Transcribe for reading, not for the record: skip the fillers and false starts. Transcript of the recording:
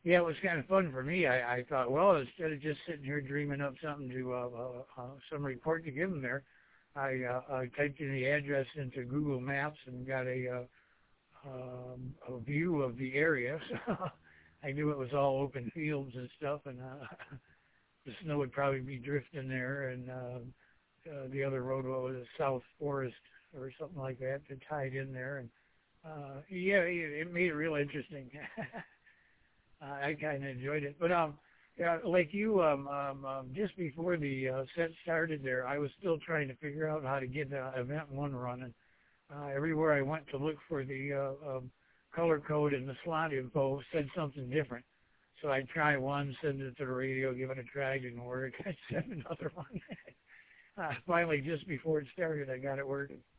yeah, it was kind of fun for me. I thought, well, instead of just sitting here dreaming up something to some report to give them there, I typed in the address into Google Maps and got a view of the area. So I knew it was all open fields and stuff, and the snow would probably be drifting there, and the other road was South Forest or something like that that tied in there, and yeah, it made it real interesting. I kind of enjoyed it, but yeah, like you, just before the set started there, I was still trying to figure out how to get event one running. Everywhere I went to look for the color code and the slot info said something different. So I'd try one, send it to the radio, give it a try, didn't work. I'd send another one. Finally, just before it started, I got it working.